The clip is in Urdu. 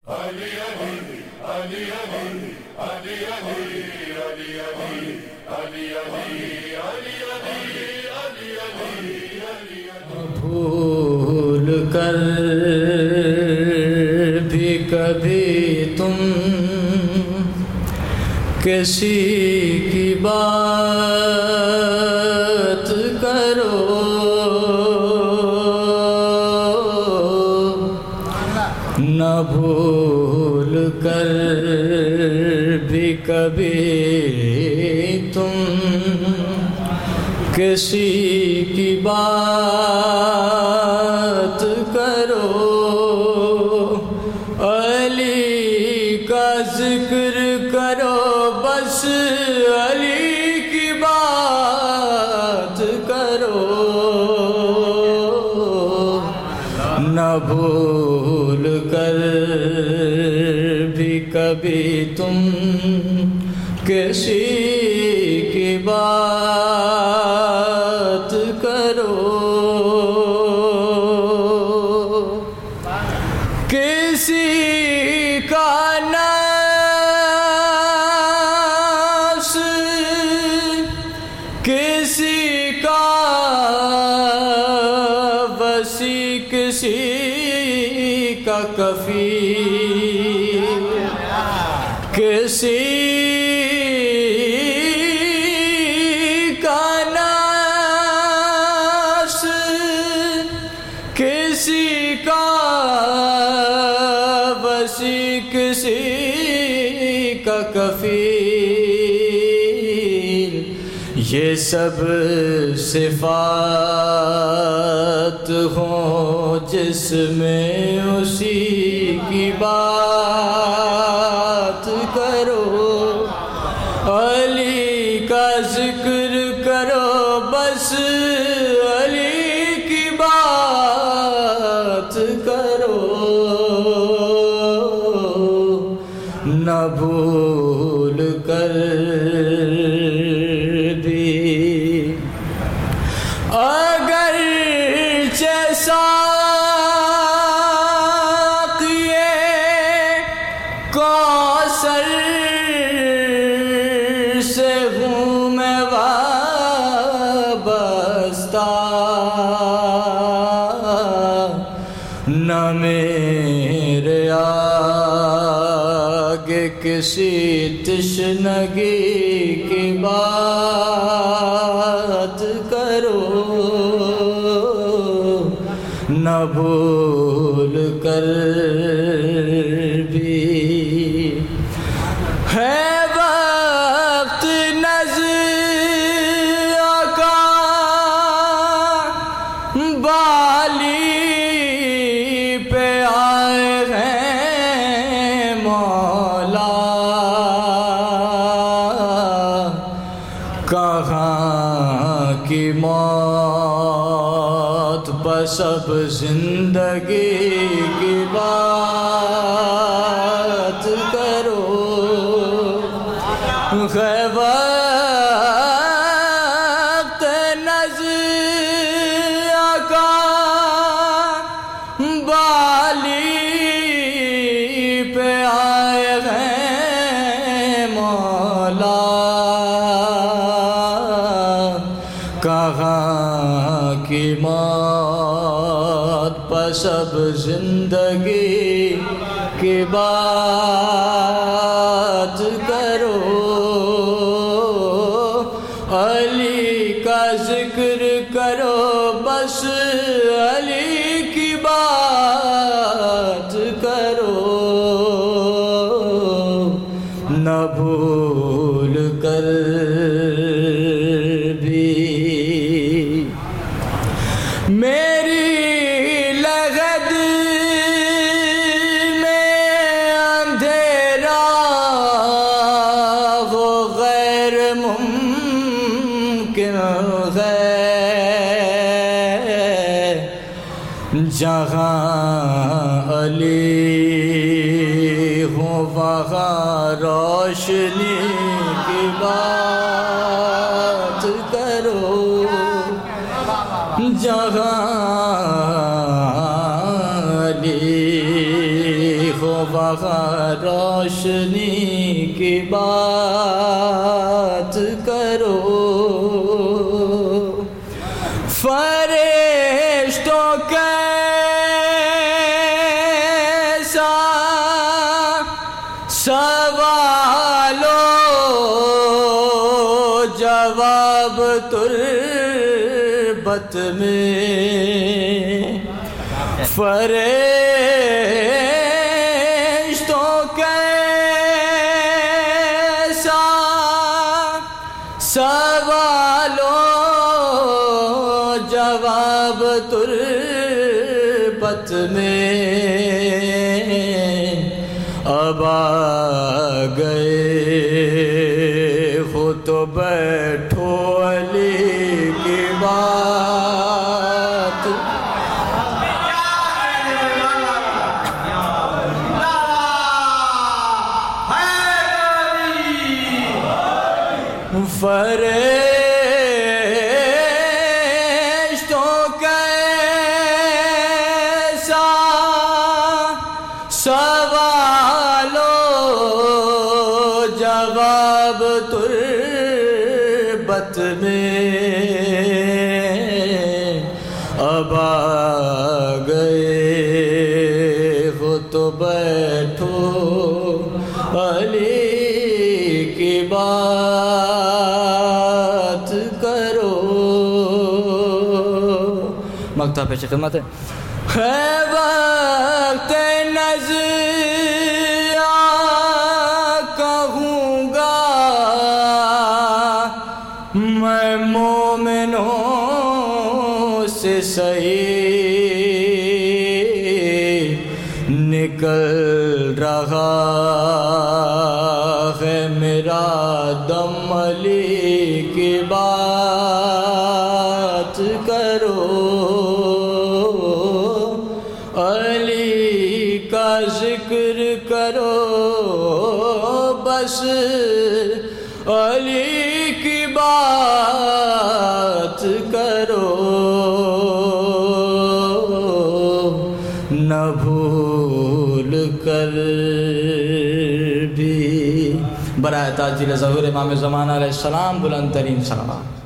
بھول کر بھی کبھی تم کسی کی بات کرو، نہ بھول کر بھی کبھی تم کسی کی بات کرو، علی کا ذکر کرو، بس علی کی بات کرو، نہ بھول کر بھی کبھی تم کسی کی بات کرو، کسی کا ناس کسی کا وسی، کسی کا کفیل، کسی کسی کا وسی، کسی کا کفیل، یہ سب صفات ہوں جس میں اسی کی بات کرو، علی کا ذکر کرو، بس علی کی بات کرو، نہ بھول کر بھی اگرچہ ساقیِ کوثر سے ہوں میں وابستہ، نہ میرے آگے کسی تشنگی کی بات کرو، نہ بھول کر بھی ہے وقت نظر آقا بالی پہ آئے ہیں مولا، کہاں کی موت بس اب زندگی کی بات کرو، ہے وقت نظر آقا بالی پہ آئے ہیں مولا، کہاں کی موت پس اب زندگی کی بات کرو، علی کا ذکر کرو، بس علی کی بات کرو، نہ بھول کر بھی میری لغد میں اندھیرا وہ غیر ممکن ہے، جہاں علی ہوں وہاں روشنی کی بات کرو، جہاں علی ہو وہاں روشنی کی بات کرو، فرشتوں کیسا سوالو جواب تربت میں، فرشتوں کیسا سوالو جواب تربت میں، اب آ گئے ہو تو بیٹھو علی کی بات، فرشتوں کیسا سوالو جواب تربت میں، اب آ گئے ہو تو بیٹھو علی کی بات کرو۔ مقطع پیش خدمت ہے وقت نظر کہوں گا میں مومنوں سے صحیح نکل رہا ہے میرا دم، علی کی بات کرو، علی کا ذکر کرو، بس علی کی بات کرو، نہ بھول کر بھی برائے تاجیل ظہور امام زمانہ علیہ السلام بلند ترین صلوات۔